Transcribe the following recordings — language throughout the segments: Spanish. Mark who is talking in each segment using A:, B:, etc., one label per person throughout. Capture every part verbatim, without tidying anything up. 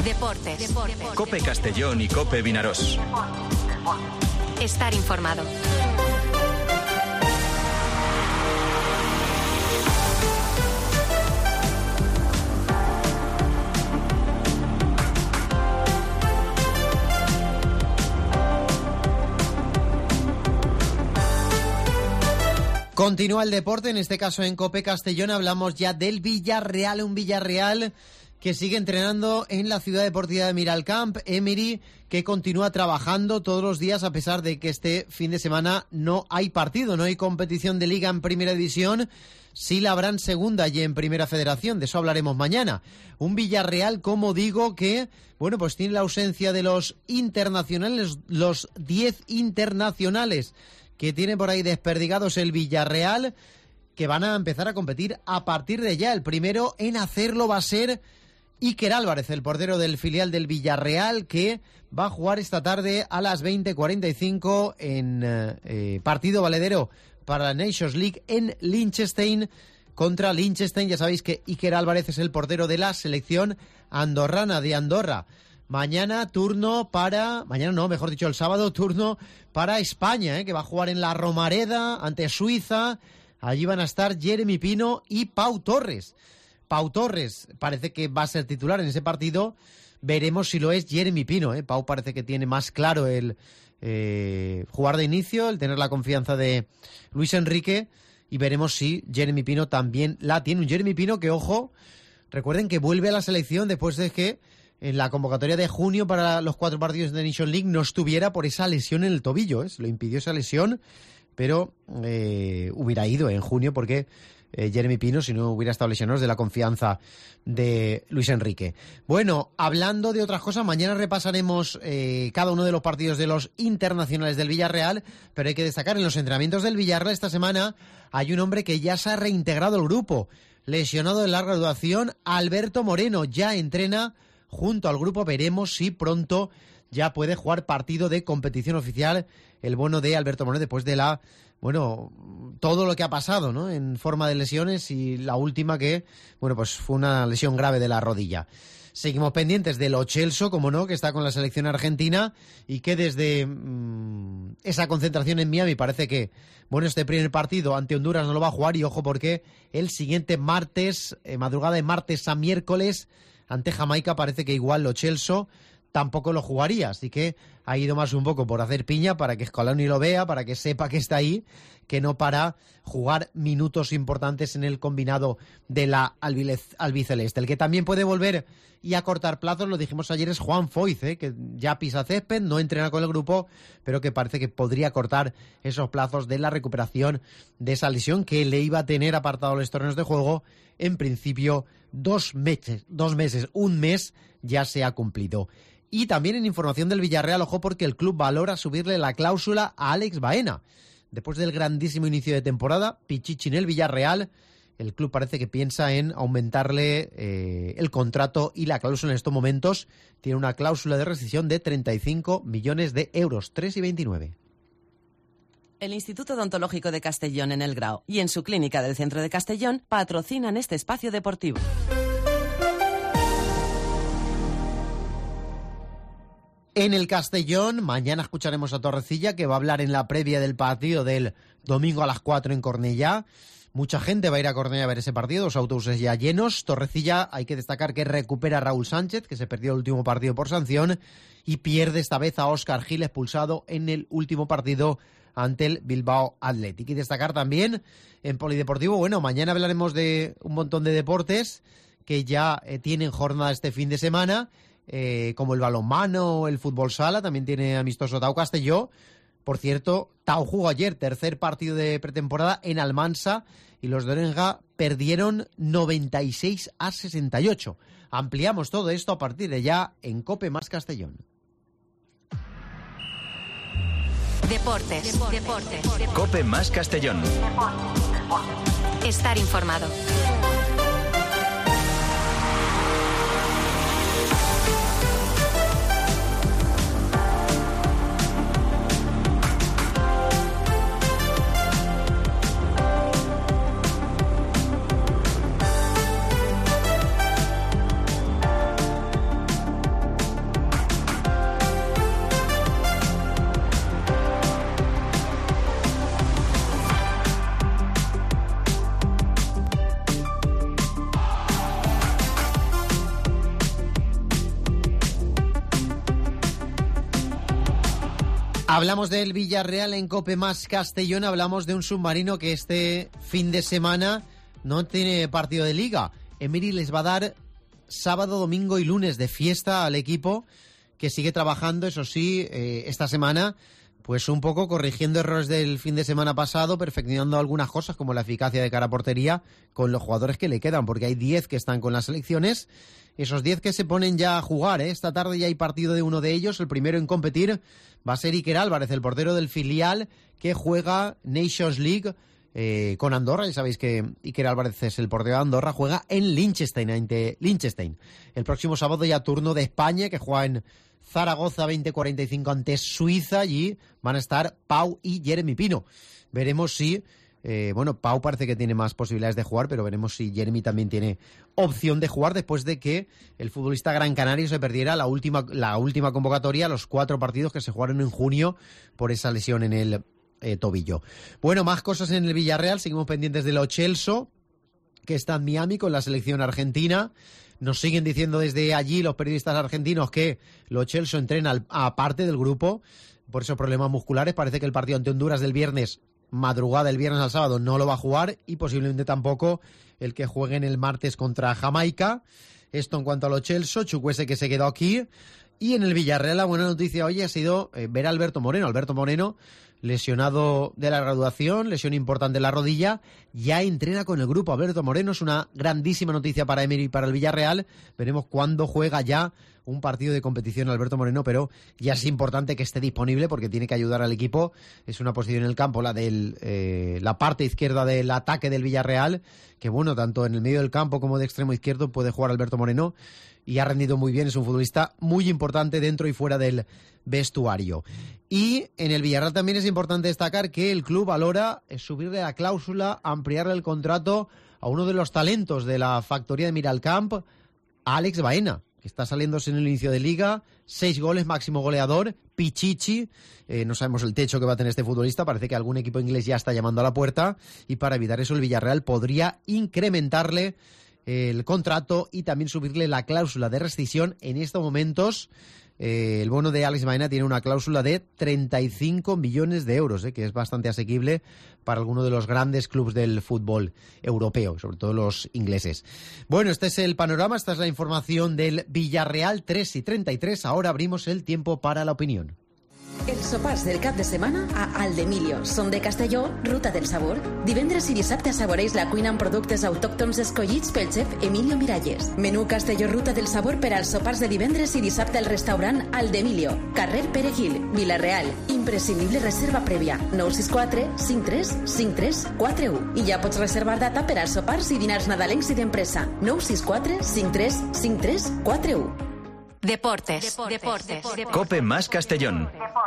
A: Deportes. Deportes.
B: COPE Castellón y COPE Vinarós.
A: Estar informado.
C: Continúa el deporte, en este caso en COPE Castellón hablamos ya del Villarreal, un Villarreal que sigue entrenando en la ciudad deportiva de Miralcamp. Emery, que continúa trabajando todos los días a pesar de que este fin de semana no hay partido, no hay competición de liga en Primera División. Sí la habrá en Segunda y en Primera Federación, de eso hablaremos mañana. Un Villarreal, como digo, que bueno, pues tiene la ausencia de los internacionales, los diez internacionales que tiene por ahí desperdigados el Villarreal, que van a empezar a competir a partir de ya. El primero en hacerlo va a ser Iker Álvarez, el portero del filial del Villarreal, que va a jugar esta tarde a las veinte cuarenta y cinco en eh, partido valedero para la Nations League en Liechtenstein contra Liechtenstein. Ya sabéis que Iker Álvarez es el portero de la selección andorrana de Andorra. Mañana turno para... Mañana no, mejor dicho, el sábado turno para España, ¿eh? que va a jugar en la Romareda ante Suiza. Allí van a estar Jeremy Pino y Pau Torres. Pau Torres parece que va a ser titular en ese partido. Veremos si lo es Jeremy Pino. ¿eh? Pau parece que tiene más claro el eh, jugar de inicio, el tener la confianza de Luis Enrique. Y veremos si Jeremy Pino también la tiene. Un Jeremy Pino que, ojo, recuerden que vuelve a la selección después de que en la convocatoria de junio para los cuatro partidos de Nations League no estuviera por esa lesión en el tobillo. ¿eh? Se lo impidió esa lesión, pero eh, hubiera ido en junio porque eh, Jeremy Pino, si no hubiera estado lesionado, es de la confianza de Luis Enrique. Bueno, hablando de otras cosas, mañana repasaremos eh, cada uno de los partidos de los internacionales del Villarreal, pero hay que destacar en los entrenamientos del Villarreal esta semana hay un hombre que ya se ha reintegrado al grupo, lesionado de larga duración. Alberto Moreno ya entrena junto al grupo. Veremos si pronto ya puede jugar partido de competición oficial el bueno de Alberto Moreno después de la, bueno, todo lo que ha pasado, ¿no? En forma de lesiones y la última que, bueno, pues fue una lesión grave de la rodilla. Seguimos pendientes de Lo Celso, como no, que está con la selección argentina y que desde mmm, esa concentración en Miami parece que, bueno, este primer partido ante Honduras no lo va a jugar y ojo porque el siguiente martes, eh, madrugada de martes a miércoles, ante Jamaica parece que igual Lo Celso tampoco lo jugaría, así que ha ido más un poco por hacer piña para que Scaloni lo vea, para que sepa que está ahí, que no para jugar minutos importantes en el combinado de la albiceleste. El que también puede volver y acortar plazos, lo dijimos ayer, es Juan Foyth, ¿eh? que ya pisa césped, no entrena con el grupo, pero que parece que podría cortar esos plazos de la recuperación de esa lesión que le iba a tener apartado los torneos de juego. En principio, dos meses, dos meses, un mes ya se ha cumplido. Y también en información del Villarreal, ojo, porque el club valora subirle la cláusula a Alex Baena. Después del grandísimo inicio de temporada, Pichichi en el Villarreal, el club parece que piensa en aumentarle eh, el contrato y la cláusula en estos momentos. Tiene una cláusula de rescisión de treinta y cinco millones de euros, tres y veintinueve.
D: El Instituto Odontológico de Castellón en El Grao y en su clínica del centro de Castellón patrocinan este espacio deportivo.
C: En el Castellón, mañana escucharemos a Torrecilla, que va a hablar en la previa del partido del domingo a las cuatro en Cornellá. Mucha gente va a ir a Cornellá a ver ese partido, los autobuses ya llenos. Torrecilla, hay que destacar que recupera a Raúl Sánchez, que se perdió el último partido por sanción, y pierde esta vez a Óscar Gil, expulsado en el último partido ante el Bilbao Athletic. Y destacar también en Polideportivo, bueno, mañana hablaremos de un montón de deportes que ya eh, tienen jornada este fin de semana, eh, como el balonmano, el fútbol sala, también tiene amistoso Tau Castelló. Por cierto, Tau jugó ayer, tercer partido de pretemporada en Almansa, y los de Orenga perdieron noventa y seis a sesenta y ocho. Ampliamos todo esto a partir de ya en COPE más Castellón.
A: Deportes. Deportes. Deportes.
B: COPE más Castellón.
A: Estar informado.
C: Hablamos del Villarreal en COPE más Castellón, hablamos de un submarino que este fin de semana no tiene partido de liga. Emery les va a dar sábado, domingo y lunes de fiesta al equipo, que sigue trabajando, eso sí, eh, esta semana, pues un poco corrigiendo errores del fin de semana pasado, perfeccionando algunas cosas como la eficacia de cara a portería con los jugadores que le quedan, porque hay diez que están con las selecciones, esos diez que se ponen ya a jugar, ¿eh? Esta tarde ya hay partido de uno de ellos, el primero en competir va a ser Iker Álvarez, el portero del filial que juega Nations League eh, con Andorra. Ya sabéis que Iker Álvarez es el portero de Andorra, juega en Liechtenstein, ante Liechtenstein. El próximo sábado ya turno de España, que juega en Zaragoza veinte cuarenta y cinco ante Suiza. Allí van a estar Pau y Jeremy Pino. Veremos si, eh, bueno, Pau parece que tiene más posibilidades de jugar, pero veremos si Jeremy también tiene opción de jugar después de que el futbolista gran canario se perdiera la última, la última convocatoria, los cuatro partidos que se jugaron en junio por esa lesión en el eh, tobillo. Bueno, más cosas en el Villarreal. Seguimos pendientes de Lo Celso, que está en Miami con la selección argentina. Nos siguen diciendo desde allí los periodistas argentinos que Lo Celso entrena aparte del grupo por esos problemas musculares. Parece que el partido ante Honduras del viernes, madrugada del viernes al sábado, no lo va a jugar, y posiblemente tampoco el que jueguen el martes contra Jamaica. Esto en cuanto a Lo Celso. Chukwueze, que se quedó aquí. Y en el Villarreal la buena noticia hoy ha sido eh, ver a Alberto Moreno. Alberto Moreno, lesionado de la graduación, lesión importante en la rodilla, ya entrena con el grupo. Alberto Moreno es una grandísima noticia para Emery y para el Villarreal. Veremos cuándo juega ya un partido de competición Alberto Moreno, pero ya es importante que esté disponible porque tiene que ayudar al equipo. Es una posición en el campo, la de eh, la parte izquierda del ataque del Villarreal, que bueno, tanto en el medio del campo como de extremo izquierdo puede jugar Alberto Moreno, y ha rendido muy bien. Es un futbolista muy importante dentro y fuera del vestuario. Y en el Villarreal también es importante destacar que el club valora subirle la cláusula, ampliarle el contrato a uno de los talentos de la factoría de Miralcamp, a Alex Baena, que está saliéndose en el inicio de liga, seis goles, máximo goleador, Pichichi. Eh, no sabemos el techo que va a tener este futbolista, parece que algún equipo inglés ya está llamando a la puerta, y para evitar eso el Villarreal podría incrementarle el contrato y también subirle la cláusula de rescisión. En estos momentos eh, el bono de Alex Baena tiene una cláusula de treinta y cinco millones de euros, eh, que es bastante asequible para alguno de los grandes clubes del fútbol europeo, sobre todo los ingleses. Bueno, este es el panorama, esta es la información del Villarreal. Tres y treinta y tres, ahora abrimos el tiempo para la opinión.
E: Els sopars del cap de setmana a Aldemillo són de Castelló, Ruta del Sabor. Divendres i dissabte assaboreix la cuina amb productes autòctons escollits pel xef Emilio Miralles. Menú Castelló Ruta del Sabor per als sopars de divendres i dissabte al restaurant Aldemillo, carrer Pere Gil, Vila-real. Imprescindible reserva prèvia, nou sis quatre cinc tres cinc tres quatre u. I ja pots reservar data per als sopars i dinars nadalencs i d'empresa, nou sis quatre cinc tres cinc tres quatre u.
A: Deportes, deportes, deportes, deportes.
B: COPE más Castellón.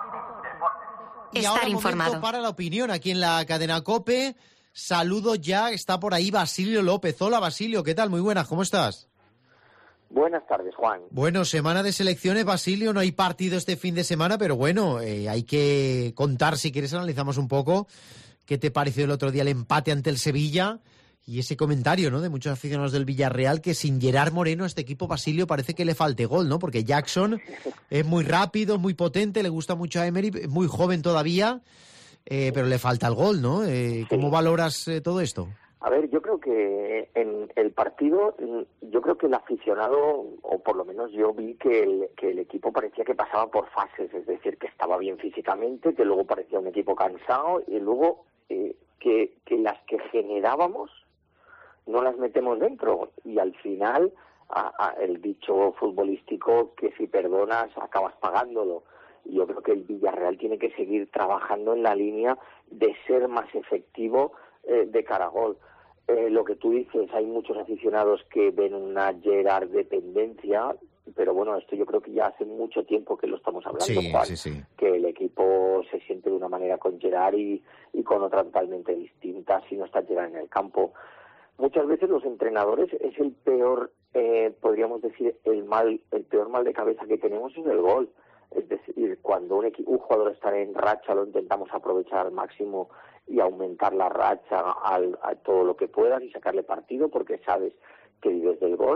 C: Y
A: Estar
C: ahora
A: informado.
C: momento para la opinión aquí en la cadena COPE. Saludo ya, está por ahí Basilio López. Hola Basilio, ¿qué tal? Muy buenas, ¿cómo estás?
F: Buenas tardes, Juan.
C: Bueno, semana de selecciones, Basilio, no hay partido este fin de semana, pero bueno, eh, hay que contar, si quieres analizamos un poco qué te pareció el otro día el empate ante el Sevilla. Y ese comentario, ¿no?, de muchos aficionados del Villarreal, que sin Gerard Moreno a este equipo, Basilio, parece que le falte gol, ¿no? Porque Jackson es muy rápido, muy potente, le gusta mucho a Emery, es muy joven todavía, eh, pero le falta el gol, ¿no? Eh, ¿Cómo sí. valoras eh, todo esto?
F: A ver, yo creo que en el partido, yo creo que el aficionado, o por lo menos yo vi que el, que el equipo parecía que pasaba por fases, es decir, que estaba bien físicamente, que luego parecía un equipo cansado, y luego eh, que, que las que generábamos no las metemos dentro, y al final a, a el dicho futbolístico que si perdonas acabas pagándolo. Y yo creo que el Villarreal tiene que seguir trabajando en la línea de ser más efectivo eh, de cara a gol. Eh, lo que tú dices, hay muchos aficionados que ven una Gerard dependencia, pero bueno, esto yo creo que ya hace mucho tiempo que lo estamos hablando,
C: sí,
F: Juan,
C: sí, sí.
F: que el equipo se siente de una manera con Gerard y, y con otra totalmente distinta si no está Gerard en el campo. Muchas veces los entrenadores es el peor, eh, podríamos decir, el mal, el peor mal de cabeza que tenemos es el gol. Es decir, cuando un, equi- un jugador está en racha, lo intentamos aprovechar al máximo y aumentar la racha al, a todo lo que puedas y sacarle partido porque sabes que vives del gol.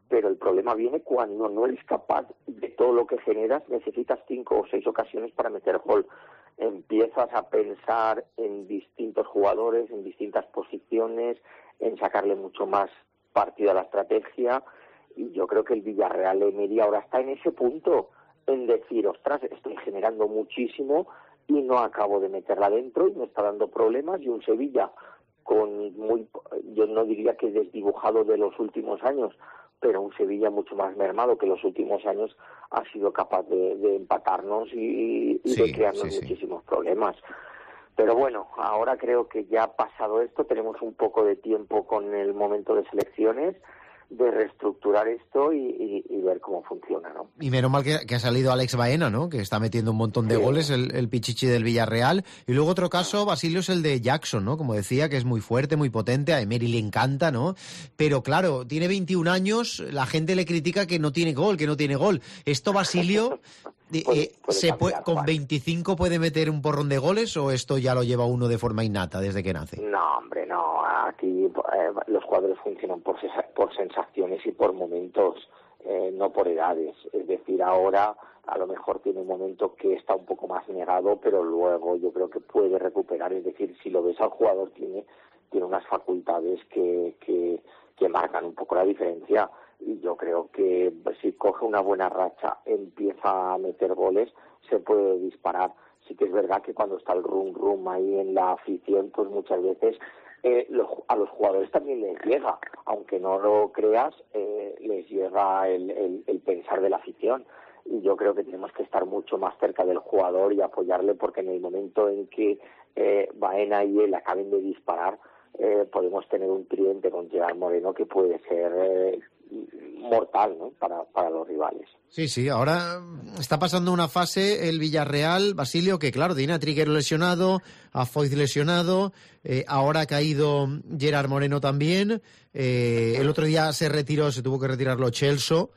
F: pero el problema viene cuando no eres capaz de todo lo que generas, necesitas cinco o seis ocasiones para meter gol. Empiezas a pensar en distintos jugadores, en distintas posiciones, en sacarle mucho más partido a la estrategia, y yo creo que el Villarreal Emery ahora está en ese punto, en decir, ostras, estoy generando muchísimo y no acabo de meterla dentro y me está dando problemas, y un Sevilla con muy, yo no diría que desdibujado de los últimos años, pero un Sevilla mucho más mermado que los últimos años ha sido capaz de, de empatarnos y, y sí, de crearnos sí, muchísimos sí. problemas. Pero bueno, ahora creo que ya ha pasado esto, tenemos un poco de tiempo con el momento de selecciones, de reestructurar esto y, y, y ver cómo funciona, ¿no?
C: Y menos mal que, que ha salido Alex Baena, ¿no? Que está metiendo un montón de sí. goles, el, el pichichi del Villarreal. Y luego otro caso, Basilio, es el de Jackson, ¿no? Como decía, que es muy fuerte, muy potente, a Emery le encanta, ¿no? Pero claro, tiene veintiún años, la gente le critica que no tiene gol, que no tiene gol. Esto, Basilio, eh, puede, puede se puede, ¿con veinticinco puede meter un porrón de goles o esto ya lo lleva uno de forma innata desde que nace?
F: No, hombre, no. Aquí eh, los jugadores funcionan por, por sensaciones y por momentos, eh, no por edades. Es decir, ahora a lo mejor tiene un momento que está un poco más negado, pero luego yo creo que puede recuperar. Es decir, si lo ves al jugador, tiene tiene unas facultades que, que, que marcan un poco la diferencia. Y yo creo que si coge una buena racha, empieza a meter goles, se puede disparar. Sí que es verdad que cuando está el rum rum ahí en la afición, pues muchas veces eh, los, a los jugadores también les llega, aunque no lo creas, eh, les llega el, el, el pensar de la afición. Y yo creo que tenemos que estar mucho más cerca del jugador y apoyarle, porque en el momento en que eh, Baena y él acaben de disparar, eh, podemos tener un tridente con Gerard Moreno que puede ser eh, mortal, ¿no? para, para los rivales.
C: Sí, sí, ahora está pasando una fase el Villarreal, Basilio, que claro, tiene a Triguero lesionado, a Foyth lesionado, eh, ahora ha caído Gerard Moreno también, eh, el otro día se retiró, se tuvo que retirar Lo Celso,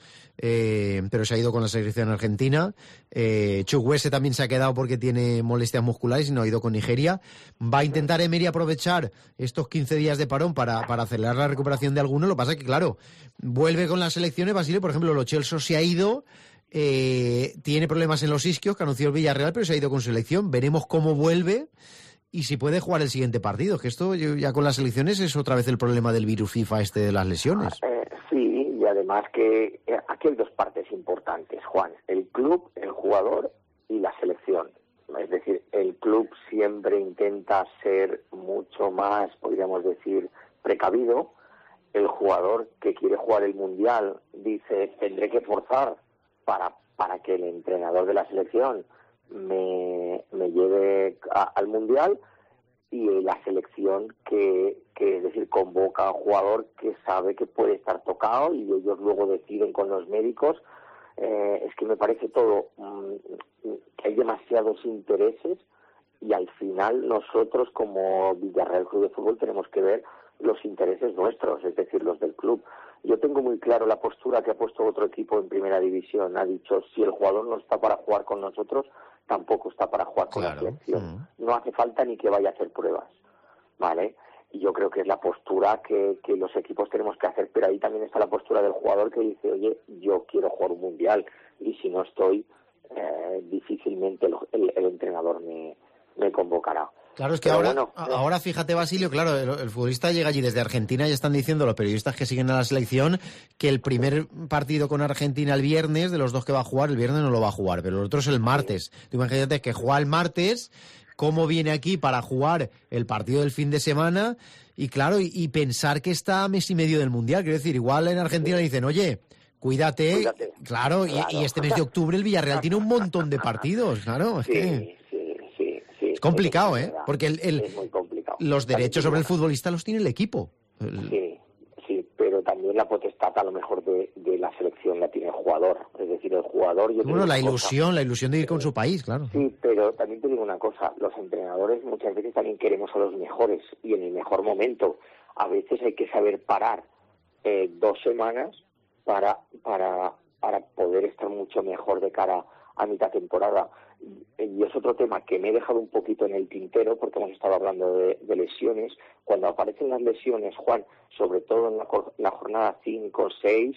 C: eh, pero se ha ido con la selección argentina, eh, Chukwueze también se ha quedado porque tiene molestias musculares y no ha ido con Nigeria. Va a intentar Emery aprovechar estos quince días de parón para, para acelerar la recuperación de alguno. Lo que pasa es que, claro, vuelve con las selecciones, Basilio, por ejemplo, Lo Celso se ha ido, eh, tiene problemas en los isquios, que anunció el Villarreal, pero se ha ido con selección. Veremos cómo vuelve y si puede jugar el siguiente partido, que esto ya con las selecciones es otra vez el problema del virus FIFA este de las lesiones.
F: Eh, sí, y además que eh, aquí hay dos partes importantes, Juan, el club, el jugador y la selección. Es decir, el club siempre intenta ser mucho más, podríamos decir, precavido. El jugador que quiere jugar el Mundial dice, tendré que forzar para, para que el entrenador de la selección me, me lleve a, al Mundial, y la selección que, que, es decir, convoca a un jugador que sabe que puede estar tocado y ellos luego deciden con los médicos. Eh, es que me parece todo, mmm, que hay demasiados intereses, y al final nosotros como Villarreal Club de Fútbol tenemos que ver los intereses nuestros, es decir, los del club. Yo tengo muy claro la postura que ha puesto otro equipo en primera división. Ha dicho, si el jugador no está para jugar con nosotros, tampoco está para jugar con claro. la selección. Uh-huh. No hace falta ni que vaya a hacer pruebas, ¿vale? Y yo creo que es la postura que, que los equipos tenemos que hacer, pero ahí también está la postura del jugador que dice, oye, yo quiero jugar un Mundial, y si no estoy, eh, difícilmente el, el, el entrenador me, me convocará.
C: Claro, es que ahora, bueno, ahora fíjate, Basilio, claro, el, el futbolista llega allí desde Argentina y están diciendo los periodistas que siguen a la selección que el primer partido con Argentina el viernes, de los dos que va a jugar, el viernes no lo va a jugar, pero el otro es el martes. Tú imagínate que juega el martes, cómo viene aquí para jugar el partido del fin de semana, y claro, y, y pensar que está a mes y medio del Mundial. Quiero decir, igual en Argentina dicen, oye, cuídate, Cuídate. Claro, claro. Y, y este mes de octubre el Villarreal tiene un montón de partidos, claro, es sí. que... Es complicado, ¿eh? Porque el, el,
F: es muy complicado.
C: Los derechos sobre el futbolista los tiene el equipo. El...
F: Sí, sí, pero también la potestad a lo mejor de, de la selección la tiene el jugador. Es decir, el jugador... Yo
C: bueno, la ilusión,
F: cosa.
C: la ilusión de ir con su país, claro.
F: Sí, pero también te digo una cosa. Los entrenadores muchas veces también queremos a los mejores y en el mejor momento. A veces hay que saber parar eh, dos semanas para, para, para poder estar mucho mejor de cara a mitad temporada. Y es otro tema que me he dejado un poquito en el tintero, porque hemos estado hablando de, de lesiones. Cuando aparecen las lesiones, Juan, sobre todo en la, la jornada cinco o seis,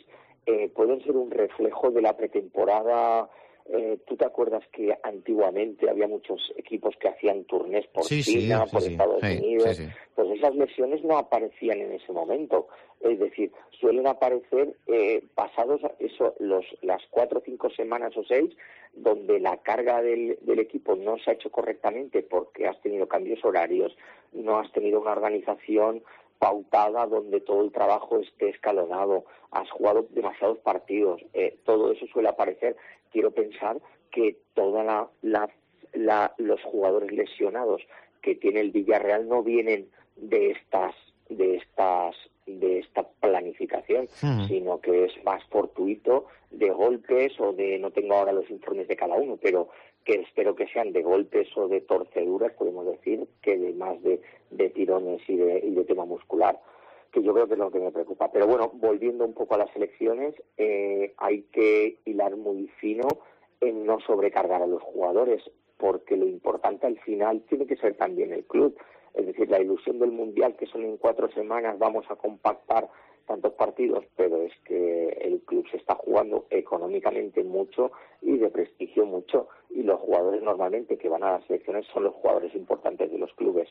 F: eh, pueden ser un reflejo de la pretemporada. Eh, ¿Tú te acuerdas que antiguamente había muchos equipos que hacían turnés por
C: sí,
F: China,
C: sí,
F: por
C: sí,
F: Estados
C: sí,
F: Unidos?
C: sí, sí.
F: Pues esas lesiones no aparecían en ese momento. Es decir, suelen aparecer eh, pasados eso, los, las cuatro o cinco semanas o seis, donde la carga del, del equipo no se ha hecho correctamente porque has tenido cambios horarios, no has tenido una organización pautada donde todo el trabajo esté escalonado, has jugado demasiados partidos, eh, todo eso suele aparecer. Quiero pensar que toda la, la, la, los jugadores lesionados que tiene el Villarreal no vienen de estas de estas de esta planificación, uh-huh. sino que es más fortuito, de golpes o de, no tengo ahora los informes de cada uno, pero que espero que sean de golpes o de torceduras, podemos decir, que de más de, de tirones y de, y de tema muscular, que yo creo que es lo que me preocupa. Pero bueno, volviendo un poco a las elecciones, eh, hay que hilar muy fino en no sobrecargar a los jugadores, porque lo importante al final tiene que ser también el club. Es decir, la ilusión del Mundial, que son en cuatro semanas, vamos a compactar tantos partidos, pero es que el club se está jugando económicamente mucho y de prestigio mucho, y los jugadores normalmente que van a las selecciones son los jugadores importantes de los clubes.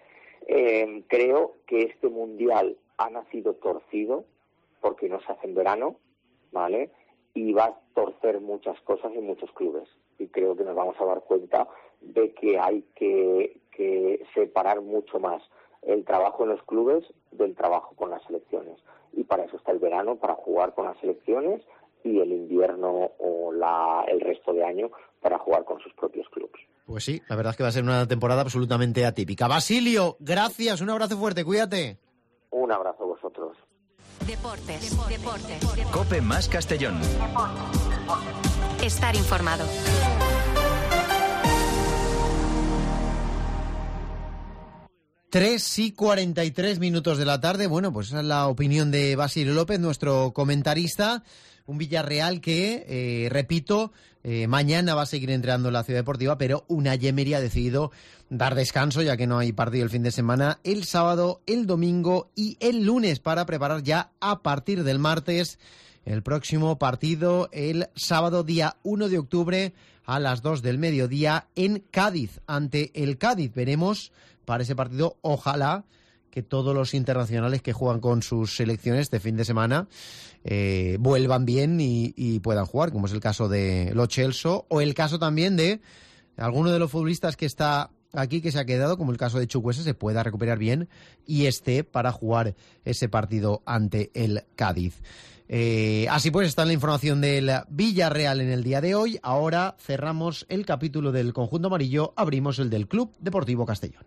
F: Eh, creo que este Mundial ha nacido torcido, porque no se hace en verano, ¿vale? Y va a torcer muchas cosas en muchos clubes. Y creo que nos vamos a dar cuenta de que hay que, que separar mucho más el trabajo en los clubes del trabajo con las selecciones. Y para eso está el verano, para jugar con las selecciones, y el invierno o la, el resto de año para jugar con sus propios clubes.
C: Pues sí, la verdad es que va a ser una temporada absolutamente atípica. Basilio, gracias, un abrazo fuerte, cuídate.
F: Un abrazo a vosotros.
A: Deportes, deportes, deportes.
B: COPE más Castellón.
A: Estar informado.
C: Tres y cuarenta y tres minutos de la tarde. Bueno, pues esa es la opinión de Basilio López, nuestro comentarista. Un Villarreal que, eh, repito, eh, mañana va a seguir entrenando en la Ciudad Deportiva, pero Unai Emery ha decidido dar descanso, ya que no hay partido el fin de semana, el sábado, el domingo y el lunes, para preparar ya a partir del martes el próximo partido, el sábado día uno de octubre a las dos del mediodía en Cádiz, ante el Cádiz. Veremos para ese partido, ojalá que todos los internacionales que juegan con sus selecciones este fin de semana eh, vuelvan bien y, y puedan jugar, como es el caso de Lo Celso, o el caso también de alguno de los futbolistas que está aquí, que se ha quedado, como el caso de Chukwueze, se pueda recuperar bien y esté para jugar ese partido ante el Cádiz. Eh, así pues, está la información del Villarreal en el día de hoy. Ahora cerramos el capítulo del conjunto amarillo, abrimos el del Club Deportivo Castellón.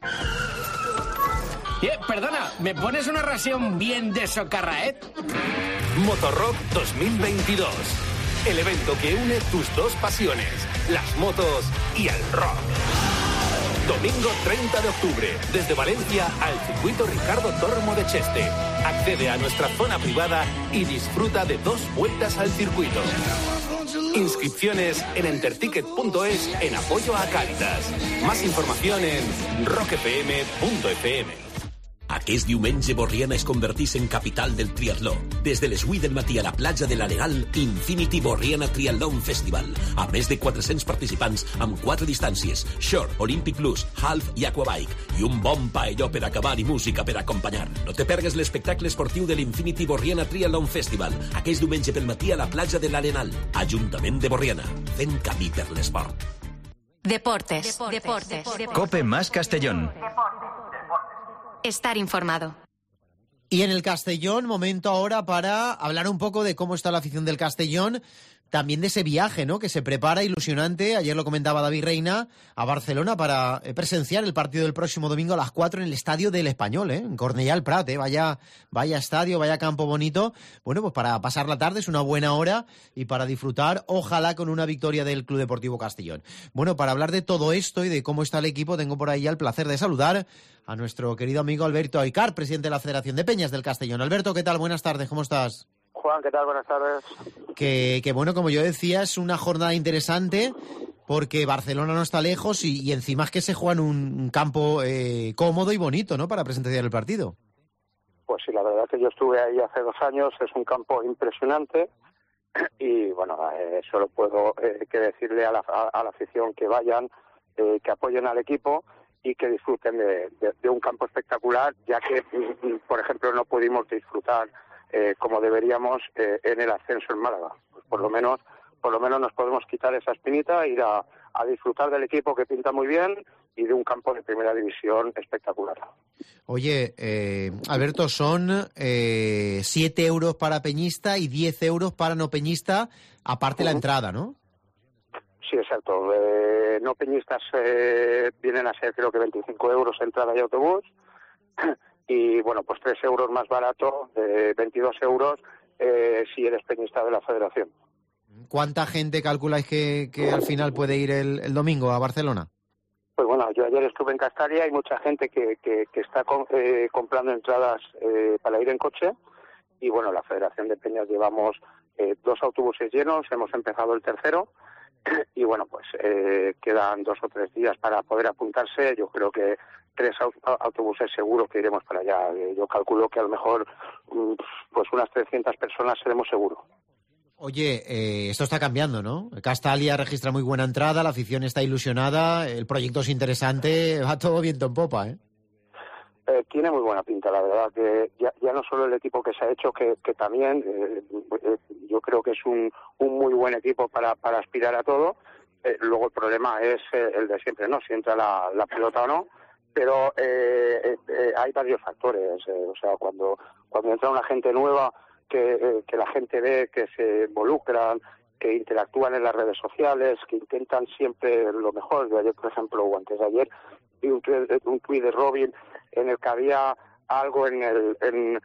G: Eh, perdona, ¿me pones una ración bien de socarraet?
H: Motorrock dos mil veintidós. El evento que une tus dos pasiones, las motos y el rock. Domingo treinta de octubre, desde Valencia al circuito Ricardo Tormo de Cheste. Accede a nuestra zona privada y disfruta de dos vueltas al circuito. Inscripciones en enterticket punto es en apoyo a Càritas. Más información en rock f m punto f m.
I: Aquest diumenge Borriana es convertís en capital del triatló. Des de les vuit del matí a la platja de l'Arenal, Infinity Borriana Triathlon Festival. A més de quatre-cents participants amb quatre distàncies: Short, Olympic Plus, Half i Aquabike. I un bon paelló per acabar i música per acompanyar. No te pergues l'espectacle esportiu de l'Infinity Borriana Triathlon Festival. Aquest diumenge pel matí a la platja de l'Arenal. Ajuntament de Borriana. Fent camí per l'esport.
A: Deportes, deportes, deportes, deportes.
B: COPE más Castellón.
A: Estar informado.
C: Y en el Castellón, momento ahora para hablar un poco de cómo está la afición del Castellón, también de ese viaje, ¿no?, que se prepara ilusionante, ayer lo comentaba David Reina, a Barcelona para presenciar el partido del próximo domingo a las cuatro en el Estadio del Español, ¿eh?, en Cornellà el Prat, ¿eh? Vaya, vaya estadio, vaya campo bonito. Bueno, pues para pasar la tarde es una buena hora y para disfrutar, ojalá, con una victoria del Club Deportivo Castellón. Bueno, para hablar de todo esto y de cómo está el equipo, tengo por ahí ya el placer de saludar a nuestro querido amigo Alberto Aycar, presidente de la Federación de Peñas del Castellón. Alberto, ¿qué tal? Buenas tardes, ¿cómo estás?
J: Juan, ¿qué tal? Buenas tardes.
C: Que, que bueno, como yo decía, es una jornada interesante porque Barcelona no está lejos y, y encima es que se juega en un campo eh, cómodo y bonito, ¿no?, para presenciar el partido.
J: Pues sí, la verdad que yo estuve ahí hace dos años, es un campo impresionante y bueno, eh, solo puedo eh, que decirle a la, a, a la afición que vayan, eh, que apoyen al equipo y que disfruten de, de, de un campo espectacular, ya que, por ejemplo, no pudimos disfrutar eh, como deberíamos eh, en el ascenso en Málaga. Pues por lo menos, por lo menos nos podemos quitar esa espinita, ir a, a disfrutar del equipo que pinta muy bien y de un campo de primera división espectacular.
C: Oye, eh, Alberto, son eh, siete euros para peñista y diez euros para no peñista, aparte uh-huh. la entrada, ¿no?
J: Sí, exacto. Eh, no peñistas eh, vienen a ser creo que veinticinco euros entrada y autobús y bueno, pues tres euros más barato, eh, veintidós euros eh, si eres peñista de la Federación.
C: ¿Cuánta gente calculáis que, que al final puede ir el, el domingo a Barcelona?
J: Pues bueno, yo ayer estuve en Castalia, hay mucha gente que, que, que está con, eh, comprando entradas eh, para ir en coche y bueno, la Federación de Peñas llevamos eh, dos autobuses llenos, hemos empezado el tercero y bueno, pues eh, quedan dos o tres días para poder apuntarse. Yo creo que tres autobuses seguro que iremos para allá. Yo calculo que a lo mejor pues unas trescientas personas seremos seguro.
C: Oye, eh, esto está cambiando, ¿no? Castalia registra muy buena entrada, la afición está ilusionada, el proyecto es interesante, va todo viento en popa, ¿eh?
J: Eh, tiene muy buena pinta, la verdad, que ya, ya no solo el equipo que se ha hecho, que, que también eh, eh, yo creo que es un, un muy buen equipo para, para aspirar a todo. Eh, luego el problema es eh, el de siempre, ¿no? Si entra la, la pelota o no. Pero eh, eh, hay varios factores. Eh, o sea, cuando, cuando entra una gente nueva, que, eh, que la gente ve que se involucran, que interactúan en las redes sociales, que intentan siempre lo mejor. Yo ayer, por ejemplo, o antes de ayer, vi un tuit de Robin en el que había algo en el en,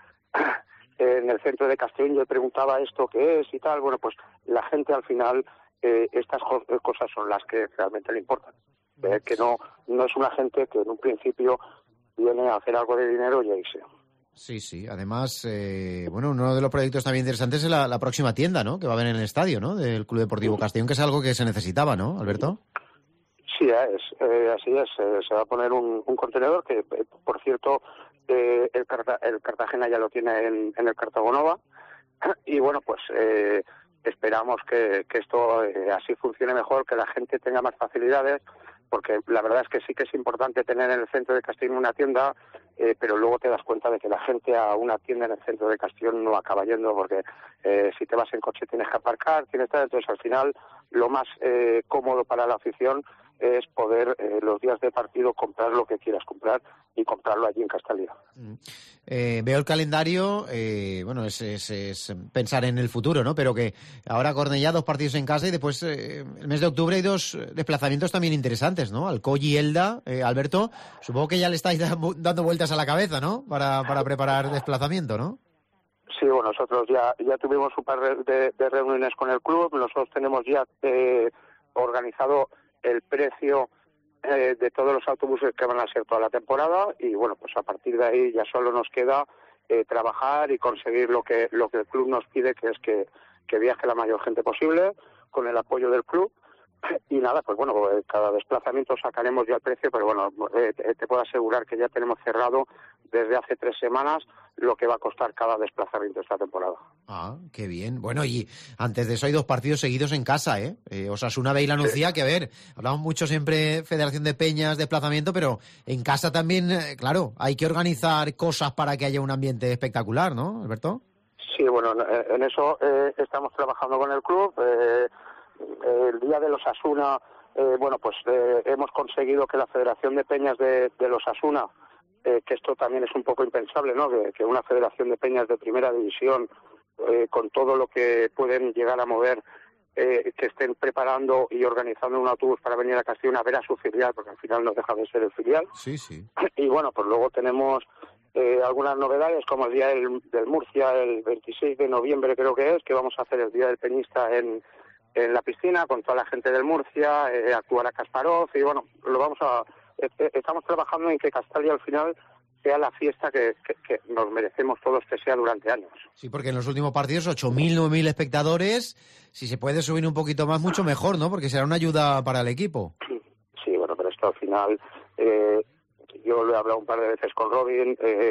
J: en el centro de Castellón. Yo preguntaba esto qué es y tal. Bueno, pues la gente al final, eh, estas cosas son las que realmente le importan. Eh, que no no es una gente que en un principio viene a hacer algo de dinero y ahí sea.
C: Sí, sí. Además, eh, bueno, uno de los proyectos también interesantes es la, la próxima tienda, ¿no? Que va a haber en el estadio, ¿no? Del Club Deportivo Castellón, que es algo que se necesitaba, ¿no, Alberto?
J: Sí, es, eh, así es. Eh, se va a poner un, un contenedor que, eh, por cierto, eh, el, Carta, el Cartagena ya lo tiene en, en el Cartagonova. Y bueno, pues eh, esperamos que, que esto eh, así funcione mejor, que la gente tenga más facilidades, porque la verdad es que sí que es importante tener en el centro de Castellón una tienda, eh, pero luego te das cuenta de que la gente a una tienda en el centro de Castellón no acaba yendo, porque eh, si te vas en coche tienes que aparcar, tienes que estar. Entonces al final lo más eh, cómodo para la afición es poder eh, los días de partido comprar lo que quieras comprar y comprarlo allí en Castalia.
C: Eh, veo el calendario, eh, bueno, es, es, es pensar en el futuro, ¿no? Pero que ahora Cornellá, dos partidos en casa y después eh, el mes de octubre hay dos desplazamientos también interesantes, ¿no? Alcoy y Elda. eh, Alberto, supongo que ya le estáis da, dando vueltas a la cabeza, ¿no? Para, para preparar desplazamiento, ¿no?
J: Sí, bueno, nosotros ya ya tuvimos un par de, de reuniones con el club, nosotros tenemos ya eh, organizado el precio eh, de todos los autobuses que van a ser toda la temporada y bueno, pues a partir de ahí ya solo nos queda eh, trabajar y conseguir lo que lo que el club nos pide, que es que, que viaje la mayor gente posible con el apoyo del club. Y nada, pues bueno, cada desplazamiento sacaremos ya el precio, pero bueno, eh, te puedo asegurar que ya tenemos cerrado desde hace tres semanas lo que va a costar cada desplazamiento esta temporada.
C: Ah, qué bien. Bueno, y antes de eso hay dos partidos seguidos en casa, ¿eh? eh Osasuna Beila Nucía, sí. Que a ver, hablamos mucho siempre Federación de Peñas, desplazamiento, pero en casa también, eh, claro, hay que organizar cosas para que haya un ambiente espectacular, ¿no, Alberto?
J: Sí, bueno, en eso eh, estamos trabajando con el club. Eh, el día de los Osasuna, eh, bueno, pues eh, hemos conseguido que la Federación de Peñas de, de los Osasuna, eh, que esto también es un poco impensable, ¿no? Que, que una Federación de Peñas de primera división, eh, con todo lo que pueden llegar a mover, eh, que estén preparando y organizando un autobús para venir a Castellón a ver a su filial, porque al final no deja de ser el filial.
C: Sí, sí.
J: Y bueno, pues luego tenemos eh, algunas novedades, como el día del, del Murcia, el veintiséis de noviembre creo que es, que vamos a hacer el Día del Peñista en en la piscina con toda la gente del Murcia, eh, actuará Kasparov y bueno, lo vamos a eh, estamos trabajando en que Castalia al final sea la fiesta que, que, que nos merecemos todos que sea durante años.
C: Sí, porque en los últimos partidos ocho mil, nueve mil espectadores, si se puede subir un poquito más, mucho mejor, ¿no? Porque será una ayuda para el equipo.
J: Sí, bueno, pero esto al final, eh, yo lo he hablado un par de veces con Robin, eh,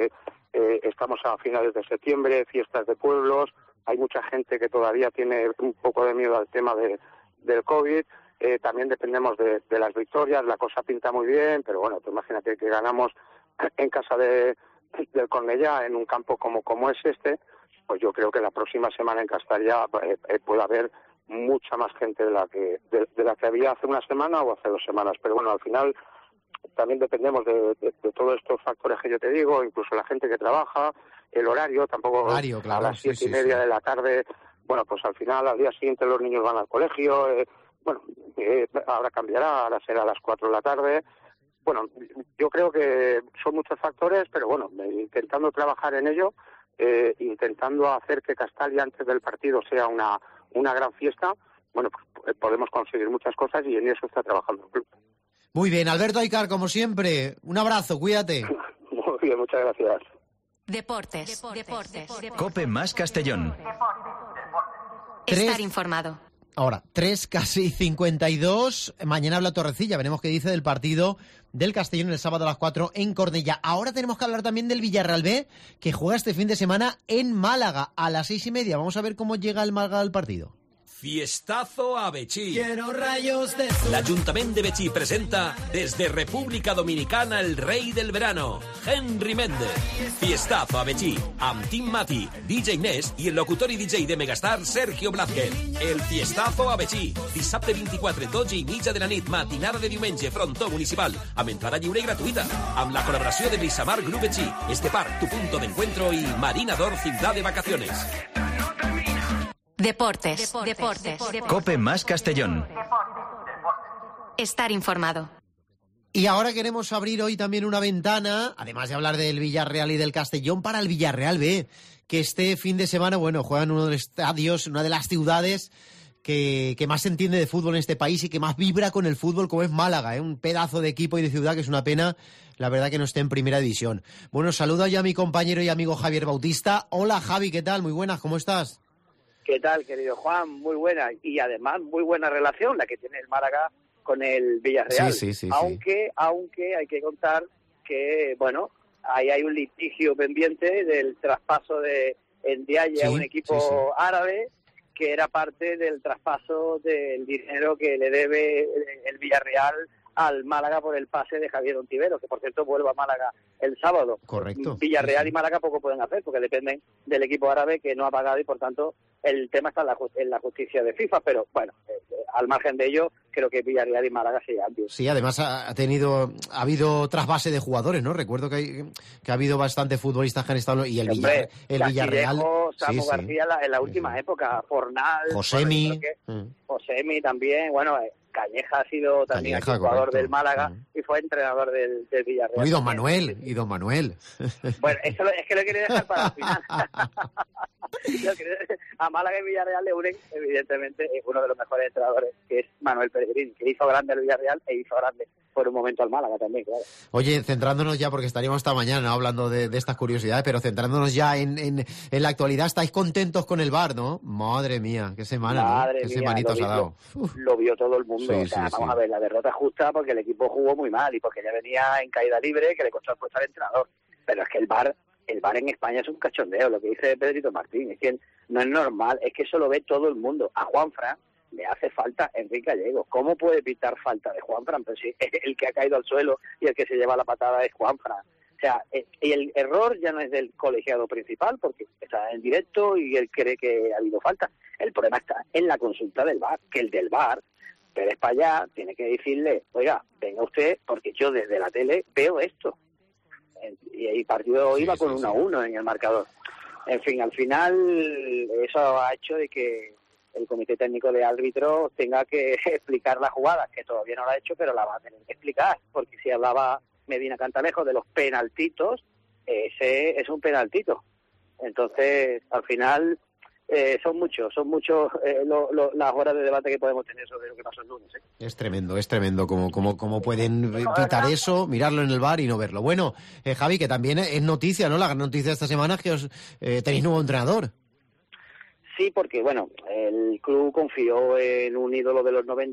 J: eh, estamos a finales de septiembre, fiestas de pueblos, hay mucha gente que todavía tiene un poco de miedo al tema de, del COVID, eh, también dependemos de, de las victorias, la cosa pinta muy bien, pero bueno, tú imagínate que ganamos en casa de, del Cornellá, en un campo como, como es este, pues yo creo que la próxima semana en Castellá eh, eh, puede haber mucha más gente de la que de, de la que había hace una semana o hace dos semanas, pero bueno, al final también dependemos de, de, de todos estos factores que yo te digo, incluso la gente que trabaja, el horario, tampoco
C: horario, claro,
J: a las siete
C: sí,
J: y
C: sí,
J: media
C: sí.
J: de la tarde, bueno, pues al final al día siguiente los niños van al colegio, eh, bueno, eh, ahora cambiará, ahora será a las cuatro de la tarde. Bueno, yo creo que son muchos factores, pero bueno, intentando trabajar en ello, eh, intentando hacer que Castalia antes del partido sea una, una gran fiesta, bueno, pues podemos conseguir muchas cosas y en eso está trabajando el club.
C: Muy bien, Alberto Aycar, como siempre, un abrazo, cuídate.
J: Muy bien, muchas gracias.
A: Deportes, deportes, deportes.
B: Cope más Castellón.
C: Tres.
A: Estar informado.
C: Ahora, tres casi cincuenta y dos. Mañana habla Torrecilla. Veremos qué dice del partido del Castellón el sábado a las cuatro en Cornellá. Ahora tenemos que hablar también del Villarreal B, que juega este fin de semana en Málaga a las seis y media. Vamos a ver cómo llega el Málaga al partido.
I: Fiestazo a Betxí.
K: Quiero rayos de sol.
I: L'Ajuntament de Betxí presenta desde República Dominicana el rey del verano, Henry Méndez. Fiestazo a Betxí, amb Tim Mati, D J Nes i el locutor i D J de Megastar, Sergio Blázquez. El Fiestazo a Betxí, dissabte vint-i-quatre, dotze i mitja de la nit, matinada de diumenge, frontó municipal, amb entrada lliure i gratuïta, amb la col·laboració de Brisamar Group Betxí, Este Park, Tu Punto de Encuentro y Marina Dor Ciudad de Vacaciones.
A: Deportes, deportes, deportes.
B: Cope más Castellón.
A: Estar informado.
C: Y ahora queremos abrir hoy también una ventana, además de hablar del Villarreal y del Castellón, para el Villarreal B, que este fin de semana, bueno, juega en uno de los estadios, una de las ciudades que, que más se entiende de fútbol en este país y que más vibra con el fútbol, como es Málaga, ¿eh? Un pedazo de equipo y de ciudad que es una pena, la verdad, que no esté en primera división. Bueno, saludo ya a mi compañero y amigo Javier Bautista. Hola, Javi, ¿qué tal? Muy buenas, ¿cómo estás?
L: ¿Qué tal, querido Juan? Muy buena. Y además, muy buena relación la que tiene el Málaga con el Villarreal.
C: Sí, sí, sí,
L: aunque,
C: sí.
L: aunque hay que contar que, bueno, ahí hay un litigio pendiente del traspaso de Ndiaye
C: Sí,
L: a un equipo
C: sí, sí.
L: árabe, que era parte del traspaso del dinero que le debe el Villarreal al Málaga por el pase de Javier Ontiveros, que por cierto vuelve a Málaga el sábado.
C: Correcto.
L: Villarreal
C: Sí, sí.
L: y Málaga poco pueden hacer porque dependen del equipo árabe que no ha pagado y por tanto el tema está en la, en la justicia de FIFA, pero bueno, eh, al margen de ello, creo que Villarreal y Málaga se llevan bien.
C: Sí, además ha tenido, ha habido trasvase de jugadores, ¿no? Recuerdo que, hay, que ha habido bastante futbolistas que han estado y el,
L: Hombre,
C: Villar, el Villarreal.
L: Castillejo, Samu
C: sí, sí.
L: García la, en la última
C: Sí.
L: época, Fornal,
C: Josemi.
L: bueno, yo creo
C: Mm.
L: que Josemi también, bueno, eh, Calleja ha sido también
C: Calleja,
L: aquí jugador
C: correcto.
L: del Málaga
C: Mm.
L: y fue entrenador del, del Villarreal.
C: Y don Manuel, y don Manuel.
L: Bueno, eso lo- es que lo quería dejar para el final. Lo quería- a Málaga y Villarreal le unen, evidentemente, es uno de los mejores entrenadores, que es Manuel Pellegrini, que hizo grande al Villarreal e hizo grande por un momento al Málaga también, claro.
C: Oye, centrándonos ya, porque estaríamos esta mañana, ¿no?, hablando de, de estas curiosidades, pero centrándonos ya en, en, en la actualidad, estáis contentos con el V A R, ¿no? Madre mía, qué semana,
L: Madre
C: ¿no? Qué
L: mía,
C: semanita
L: lo
C: os ha
L: vi-
C: dado.
L: Lo, lo vio todo el mundo.
C: Sí,
L: o sea,
C: sí,
L: vamos
C: sí.
L: a ver, la derrota justa porque el equipo jugó muy mal y porque ya venía en caída libre, que le costó el puesto al entrenador. Pero es que el V A R, el V A R en España es un cachondeo, lo que dice Pedrito Martín. Es que no es normal, es que eso lo ve todo el mundo. A Juanfran le hace falta Enrique Gallego. ¿Cómo puede pitar falta de Juanfran? Pero si el que ha caído al suelo y el que se lleva la patada es Juanfran. O sea, eh, y el error ya no es del colegiado principal, porque está en directo y él cree que ha habido falta. El problema está en la consulta del V A R, que el del V A R, Pérez para allá, tiene que decirle, oiga, venga usted, porque yo desde la tele veo esto. Y el partido
C: Sí,
L: iba
C: sí,
L: con uno a uno en el marcador. En fin, al final eso ha hecho de que el comité técnico de árbitros tenga que explicar la jugada, que todavía no la ha hecho, pero la va a tener que explicar, porque si hablaba Medina Cantalejo de los penaltitos, ese es un penaltito. Entonces, al final, eh, son muchos, son muchos eh, lo, lo, las horas de debate que podemos tener sobre lo que pasó el lunes. ¿eh?
C: Es tremendo, es tremendo cómo, cómo, cómo pueden pitar eso, mirarlo en el V A R y no verlo. Bueno, eh, Javi, que también es noticia, ¿no? La gran noticia de esta semana es que os eh, tenéis nuevo entrenador.
L: Sí, porque, bueno, el club confió en un ídolo de los noventa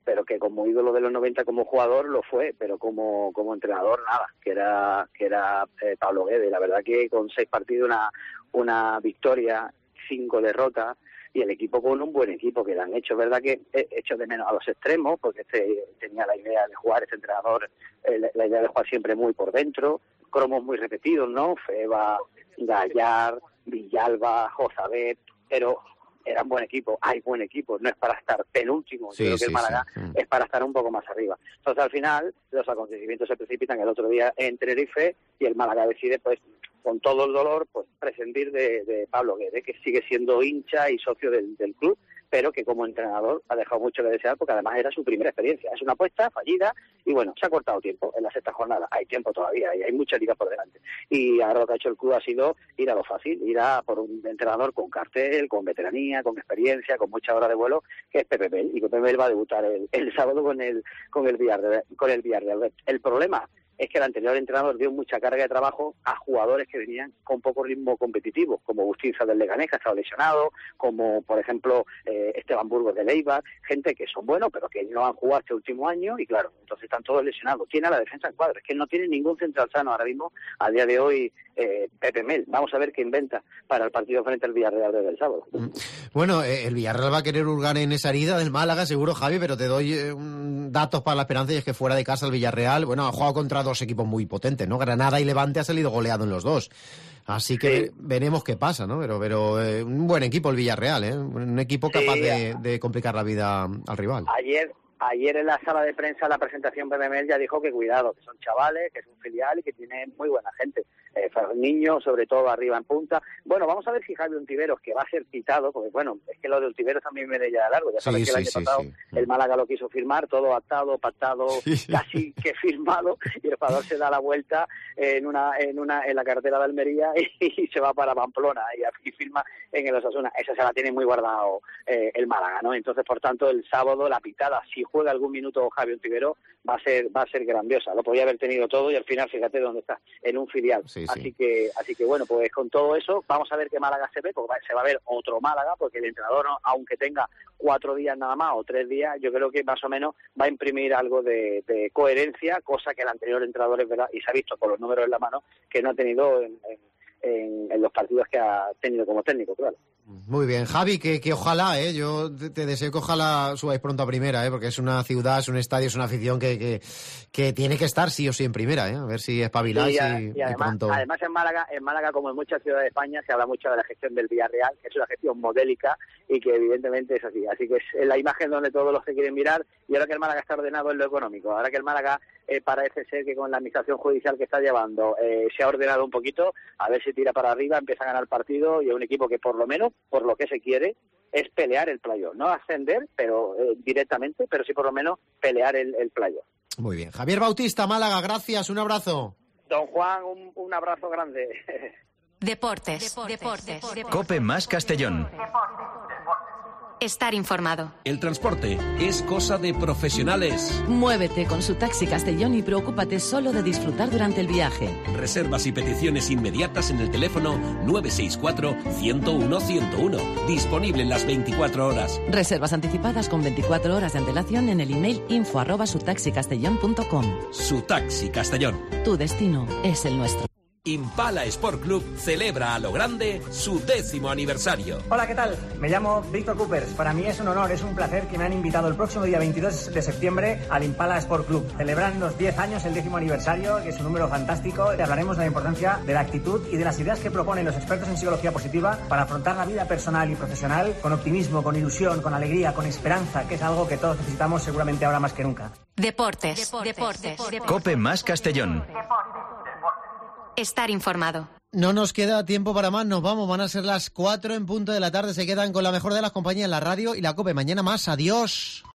L: pero que como ídolo de los noventa como jugador lo fue, pero como como entrenador nada, que era que era eh, Pablo Guede. La verdad que con seis partidos, una una victoria, cinco derrotas, y el equipo con un buen equipo que le han hecho. Es verdad que he hecho de menos a los extremos, porque este tenía la idea de jugar, este entrenador, eh, la idea de jugar siempre muy por dentro, cromos muy repetidos, ¿no? Feba, Gallar, Villalba, Jozabet, pero eran buen equipo, hay buen equipo, no es para estar penúltimo,
C: sí,
L: yo creo que
C: sí,
L: el Málaga
C: sí.
L: es para estar un poco más arriba. Entonces al final los acontecimientos se precipitan el otro día en Tenerife y el Málaga decide, pues, con todo el dolor, pues prescindir de, de Pablo Guede, que sigue siendo hincha y socio del, del club, pero que como entrenador ha dejado mucho que desear, porque además era su primera experiencia. Es una apuesta fallida y bueno, se ha cortado tiempo en la sexta jornada. Hay tiempo todavía y hay mucha liga por delante. Y ahora lo que ha hecho el club ha sido ir a lo fácil, ir a por un entrenador con cartel, con veteranía, con experiencia, con mucha hora de vuelo, que es Pepe Mel. Y Pepe Mel va a debutar el, el sábado con el con el Villarreal. Con el Villarreal. El problema es que el anterior entrenador dio mucha carga de trabajo a jugadores que venían con poco ritmo competitivo, como Bustinza del Leganés, que ha estado lesionado, como por ejemplo eh, Esteban Burgos del Eibar, gente que son buenos pero que no han jugado este último año y claro, entonces están todos lesionados. Tiene a la defensa en cuadro, es que no tiene ningún central sano ahora mismo, a día de hoy, eh, Pepe Mel. Vamos a ver qué inventa para el partido frente al Villarreal desde el sábado.
C: Bueno, eh, el Villarreal va a querer hurgar en esa herida del Málaga, seguro, Javi, pero te doy eh, datos para la esperanza y es que fuera de casa el Villarreal, bueno, ha jugado contra dos equipos muy potentes, ¿no? Granada y Levante ha salido goleado en los dos. Así que sí, veremos qué pasa, ¿no? Pero, pero eh, un buen equipo el Villarreal, ¿eh? Un equipo capaz sí, de, de complicar la vida al rival.
L: Ayer ayer en la sala de prensa, la presentación Pepe Mel ya dijo que cuidado, que son chavales, que es un filial y que tienen muy buena gente. Eh, niños, sobre todo arriba en punta. Bueno, vamos a ver si Javi Ontiveros, que va a ser quitado, porque bueno, es que lo de Ontiveros también viene ya largo, ya sabes sí, que el sí, año sí, pasado sí. el Málaga lo quiso firmar, todo atado, pactado, sí. casi que firmado, y el jugador se da la vuelta en una en una en la carretera de Almería y, y se va para Pamplona y, y firma en el Osasuna. Esa se la tiene muy guardado eh, el Málaga, ¿no? Entonces, por tanto, el sábado la pitada, si juega algún minuto Javi Ontiveros, va a ser va a ser grandiosa. Lo podía haber tenido todo y al final fíjate dónde está, en un filial. Sí, así sí. que así que bueno, pues con todo eso vamos a ver qué Málaga se ve, porque se va a ver otro Málaga, porque el entrenador, aunque tenga cuatro días nada más o tres días, yo creo que más o menos va a imprimir algo de, de coherencia, cosa que el anterior entrenador es verdad y se ha visto con los números en la mano que no ha tenido en, en, en, en los partidos que ha tenido como técnico, claro.
C: Muy bien, Javi, que, que ojalá, ¿eh? Yo te, te deseo que ojalá subáis pronto a primera, ¿eh? Porque es una ciudad, es un estadio, es una afición que, que, que tiene que estar sí o sí en primera, ¿eh? A ver si espabiláis
L: sí,
C: y,
L: y, además,
C: y pronto...
L: además en Málaga, en Málaga, como en muchas ciudades de España, se habla mucho de la gestión del Villarreal, que es una gestión modélica y que evidentemente es así. Así que es la imagen donde todos los que quieren mirar, y ahora que el Málaga está ordenado en lo económico, ahora que el Málaga eh, parece ser que con la administración judicial que está llevando eh, se ha ordenado un poquito, a ver si tira para arriba, empieza a ganar partido y es un equipo que por lo menos, por lo que se quiere, es pelear el playoff, no ascender pero eh, directamente, pero sí por lo menos pelear el, el playoff.
C: Muy bien. Javier Bautista, Málaga, gracias, un abrazo.
L: Don Juan, un, un abrazo grande.
A: Deportes, deportes, deportes, deportes.
B: Cope más Castellón.
A: Estar informado.
I: El transporte es cosa de profesionales.
D: Muévete con su Taxi Castellón y preocúpate solo de disfrutar durante el viaje.
I: Reservas y peticiones inmediatas en el teléfono nueve seis cuatro, ciento uno, ciento uno. Disponible en las veinticuatro horas.
D: Reservas anticipadas con veinticuatro horas de antelación en el email info arroba sutaxicastellón punto com.
I: Su Taxi Castellón.
D: Tu destino es el nuestro.
I: Impala Sport Club celebra a lo grande su décimo aniversario.
K: Hola, ¿qué tal? Me llamo Víctor Coopers. Para mí es un honor, es un placer que me han invitado el próximo día veintidós de septiembre al Impala Sport Club. Celebran los diez años, el décimo aniversario, que es un número fantástico. Te hablaremos de la importancia de la actitud y de las ideas que proponen los expertos en psicología positiva para afrontar la vida personal y profesional con optimismo, con ilusión, con alegría, con esperanza, que es algo que todos necesitamos seguramente ahora más que nunca.
A: Deportes, deportes, deportes. deportes.
B: Cope más Castellón.
A: Estar informado.
C: No nos queda tiempo para más, nos vamos, van a ser las cuatro en punto de la tarde, se quedan con la mejor de las compañías, la radio y la COPE. Mañana más, adiós.